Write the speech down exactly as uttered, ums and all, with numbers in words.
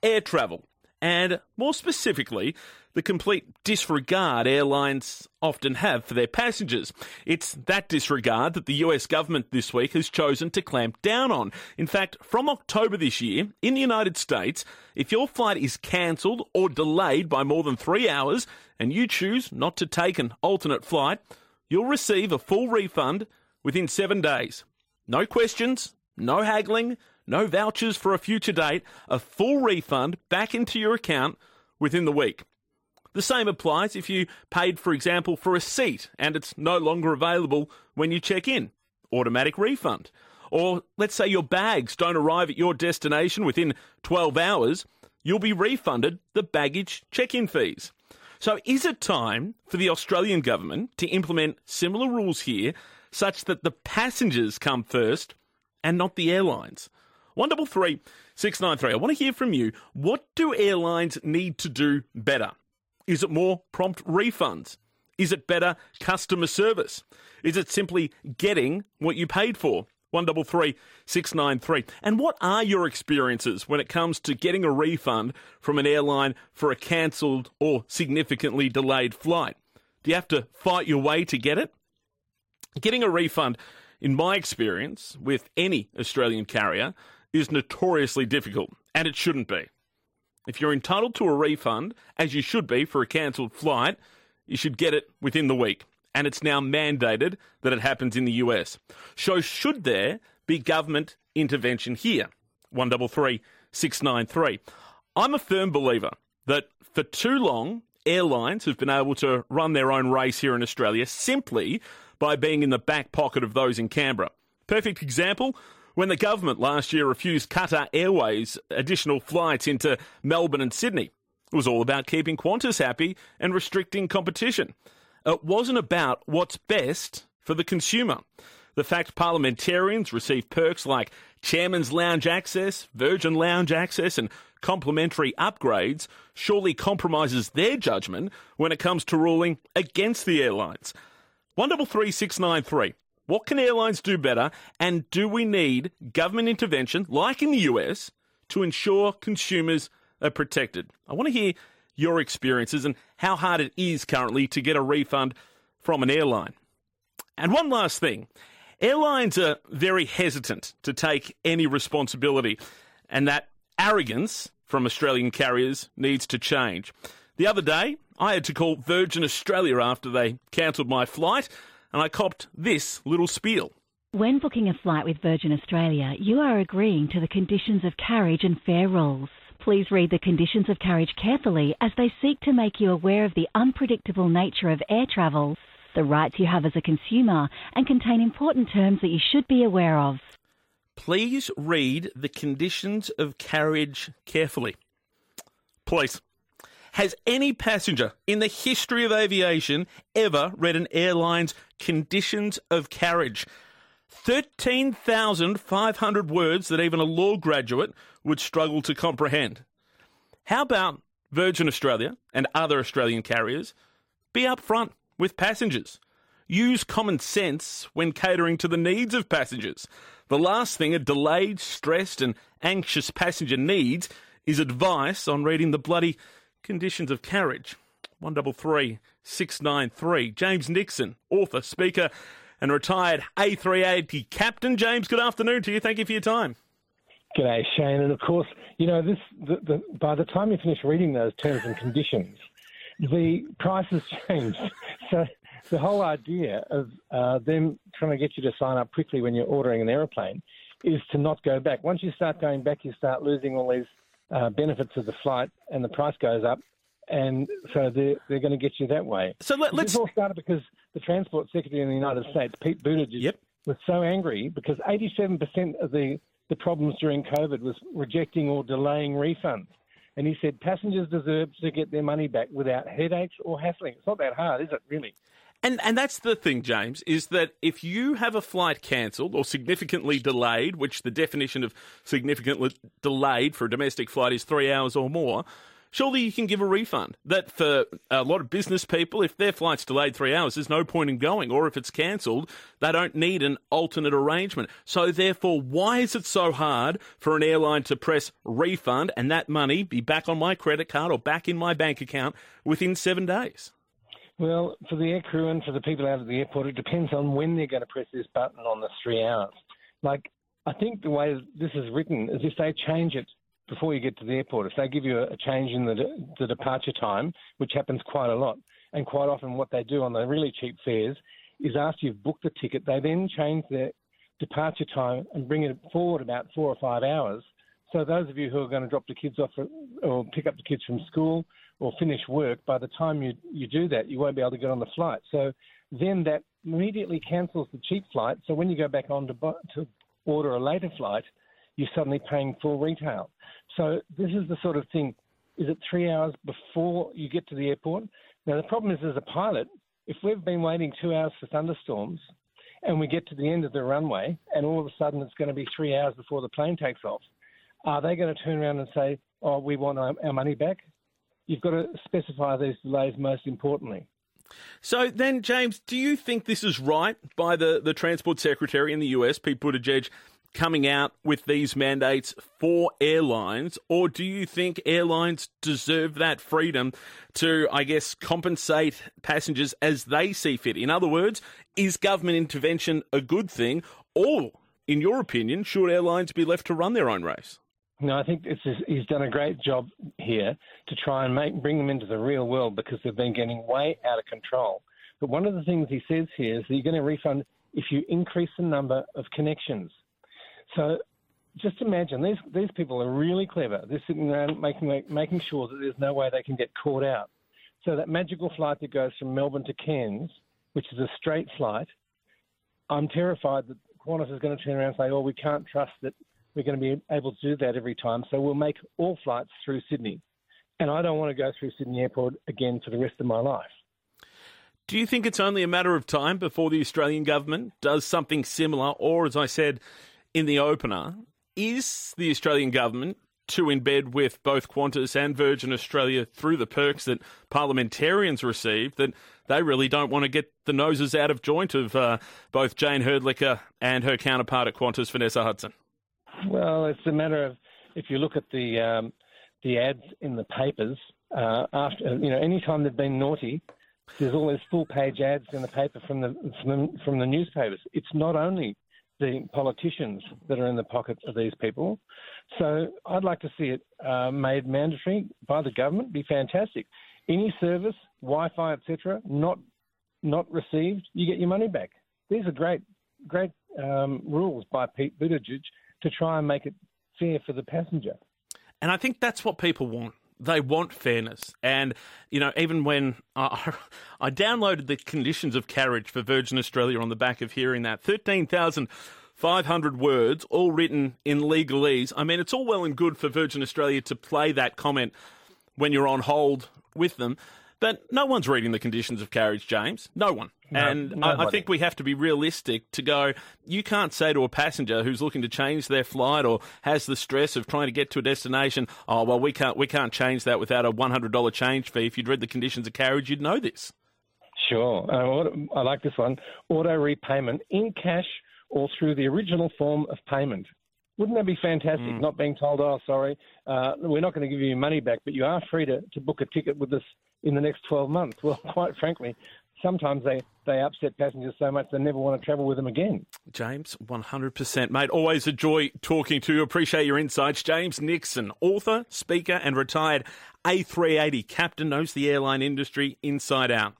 air travel, and more specifically, the complete disregard airlines often have for their passengers. It's that disregard that the U S government this week has chosen to clamp down on. In fact, from October this year, in the United States, if your flight is cancelled or delayed by more than three hours and you choose not to take an alternate flight, you'll receive a full refund within seven days. No questions, no haggling, no vouchers for a future date, a full refund back into your account within the week. The same applies if you paid, for example, for a seat and it's no longer available when you check in. Automatic refund. Or let's say your bags don't arrive at your destination within twelve hours, you'll be refunded the baggage check-in fees. So is it time for the Australian government to implement similar rules here such that the passengers come first and not the airlines? one double three six nine three. I want to hear from you. What do airlines need to do better? Is it more prompt refunds? Is it better customer service? Is it simply getting what you paid for? one double three six nine three. And what are your experiences when it comes to getting a refund from an airline for a cancelled or significantly delayed flight? Do you have to fight your way to get it? Getting a refund, in my experience, with any Australian carrier, is notoriously difficult, and it shouldn't be. If you're entitled to a refund, as you should be for a cancelled flight, you should get it within the week. And it's now mandated that it happens in the U S. So should there be government intervention here? one double three six nine three. I'm a firm believer that for too long, airlines have been able to run their own race here in Australia simply by being in the back pocket of those in Canberra. Perfect example, when the government last year refused Qatar Airways additional flights into Melbourne and Sydney. It was all about keeping Qantas happy and restricting competition. It wasn't about what's best for the consumer. The fact parliamentarians receive perks like Chairman's Lounge access, Virgin Lounge access and complimentary upgrades surely compromises their judgment when it comes to ruling against the airlines. one double three six nine three. What can airlines do better, and do we need government intervention, like in the U S, to ensure consumers are protected? I want to hear your experiences and how hard it is currently to get a refund from an airline. And one last thing, airlines are very hesitant to take any responsibility, and that arrogance from Australian carriers needs to change. The other day, I had to call Virgin Australia after they cancelled my flight, and I copped this little spiel. When booking a flight with Virgin Australia, you are agreeing to the conditions of carriage and fare rules. Please read the conditions of carriage carefully as they seek to make you aware of the unpredictable nature of air travel, the rights you have as a consumer, and contain important terms that you should be aware of. Please read the conditions of carriage carefully. Please. Has any passenger in the history of aviation ever read an airline's conditions of carriage? thirteen thousand five hundred words that even a law graduate would struggle to comprehend. How about Virgin Australia and other Australian carriers be upfront with passengers? Use common sense when catering to the needs of passengers. The last thing a delayed, stressed and anxious passenger needs is advice on reading the bloody conditions of carriage. one double three six nine three. James Nixon, author, speaker and retired A three eighty captain. James, good afternoon to you. Thank you for your time. G'day, Shane. And of course, you know, this the, the, by the time you finish reading those terms and conditions, the price has changed. So the whole idea of uh, them trying to get you to sign up quickly when you're ordering an aeroplane is to not go back. Once you start going back, you start losing all these uh, benefits of the flight, and the price goes up. And so they're, they're going to get you that way. So let, let's... This all started because the Transport Secretary in the United States, Pete Buttigieg, yep. was so angry because eighty-seven percent of the, the problems during COVID was rejecting or delaying refunds. And he said passengers deserve to get their money back without headaches or hassling. It's not that hard, is it, really? And and that's the thing, James, is that if you have a flight cancelled or significantly delayed, which the definition of significantly delayed for a domestic flight is three hours or more, surely you can give a refund. That for a lot of business people, if their flight's delayed three hours, there's no point in going. Or if it's cancelled, they don't need an alternate arrangement. So therefore, why is it so hard for an airline to press refund and that money be back on my credit card or back in my bank account within seven days? Well, for the aircrew and for the people out at the airport, it depends on when they're going to press this button on the three hours. Like, I think the way this is written is if they change it before you get to the airport, if they give you a change in the, the departure time, which happens quite a lot, and quite often what they do on the really cheap fares is after you've booked the ticket, they then change their departure time and bring it forward about four or five hours. So those of you who are going to drop the kids off or pick up the kids from school or finish work, by the time you, you do that, you won't be able to get on the flight. So then that immediately cancels the cheap flight. So when you go back on to, to order a later flight, you're suddenly paying full retail. So this is the sort of thing, is it three hours before you get to the airport? Now, the problem is, as a pilot, if we've been waiting two hours for thunderstorms and we get to the end of the runway and all of a sudden it's going to be three hours before the plane takes off, are they going to turn around and say, oh, we want our, our money back? You've got to specify these delays most importantly. So then, James, do you think this is right by the, the Transport Secretary in the U S, Pete Buttigieg, coming out with these mandates for airlines, or do you think airlines deserve that freedom to, I guess, compensate passengers as they see fit? In other words, is government intervention a good thing, or, in your opinion, should airlines be left to run their own race? No, I think this is, he's done a great job here to try and make, bring them into the real world because they've been getting way out of control. But one of the things he says here is that you're going to refund if you increase the number of connections. So just imagine, these these people are really clever. They're sitting around making making sure that there's no way they can get caught out. So that magical flight that goes from Melbourne to Cairns, which is a straight flight, I'm terrified that Qantas is going to turn around and say, oh, we can't trust that we're going to be able to do that every time, so we'll make all flights through Sydney. And I don't want to go through Sydney Airport again for the rest of my life. Do you think it's only a matter of time before the Australian government does something similar, or, as I said in the opener, is the Australian government too in bed with both Qantas and Virgin Australia through the perks that parliamentarians receive that they really don't want to get the noses out of joint of uh, both Jane Herdlicker and her counterpart at Qantas, Vanessa Hudson? Well, it's a matter of, if you look at the um, the ads in the papers, uh, after you know, any time they've been naughty, there's always full-page ads in the paper from the, from the from the newspapers. It's not only the politicians that are in the pocket of these people. So I'd like to see it uh, made mandatory by the government. Be fantastic. Any service, Wi-Fi, et cetera, not not received, you get your money back. These are great, great um, rules by Pete Buttigieg to try and make it fair for the passenger. And I think that's what people want. They want fairness. And, you know, even when I, I downloaded the conditions of carriage for Virgin Australia on the back of hearing that, thirteen thousand five hundred words, all written in legalese. I mean, it's all well and good for Virgin Australia to play that comment when you're on hold with them. But no one's reading the conditions of carriage, James. No one. No, and I, I think we have to be realistic to go, you can't say to a passenger who's looking to change their flight or has the stress of trying to get to a destination, oh, well, we can't we can't change that without a one hundred dollars change fee. If you'd read the conditions of carriage, you'd know this. Sure. Uh, I like this one. Auto repayment in cash or through the original form of payment. Wouldn't that be fantastic, mm. not being told, oh, sorry, uh, we're not going to give you your money back, but you are free to, to book a ticket with us in the next twelve months. Well, quite frankly, sometimes they, they upset passengers so much they never want to travel with them again. James, one hundred percent, mate. Always a joy talking to you. Appreciate your insights. James Nixon, author, speaker and retired A three eighty captain, knows the airline industry inside out.